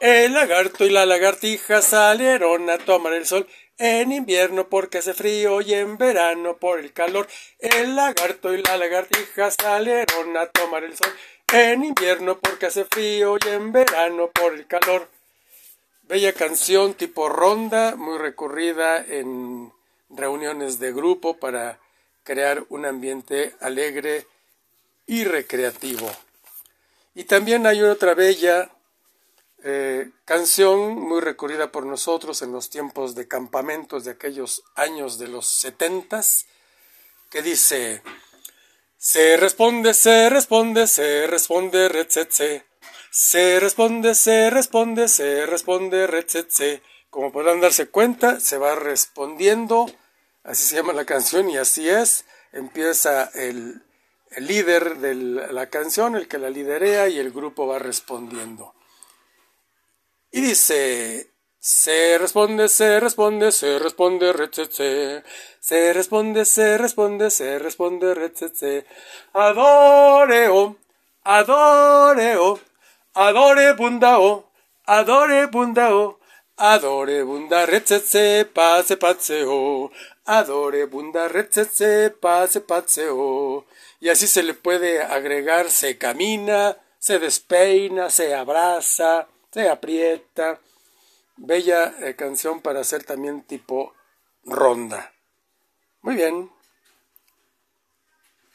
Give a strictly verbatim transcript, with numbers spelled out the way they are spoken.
El lagarto y la lagartija salieron a tomar el sol en invierno porque hace frío y en verano por el calor. El lagarto y la lagartija salieron a tomar el sol en invierno porque hace frío y en verano por el calor. Bella canción tipo ronda, muy recurrida en reuniones de grupo para crear un ambiente alegre y recreativo. Y también hay otra bella eh, canción muy recurrida por nosotros en los tiempos de campamentos de aquellos años de los setentas, que dice: se responde, se responde, se responde, retsetse. Se responde, se responde, se responde, retsetse. Como podrán darse cuenta, se va respondiendo, así se llama la canción y así es. Empieza el, el líder de la canción, el que la liderea, y el grupo va respondiendo. Y dice: se responde, se responde, se responde, retsetse. Se responde, se responde, se responde, retsetse. Adoreo, adoreo, adore bundao, adore bundao, adore bunda retsetse, pase patseo, adore bunda retsetse, pase patseo. Y así se le puede agregar: se camina, se despeina, se abraza, se aprieta. Bella eh, canción para hacer también tipo ronda. Muy bien.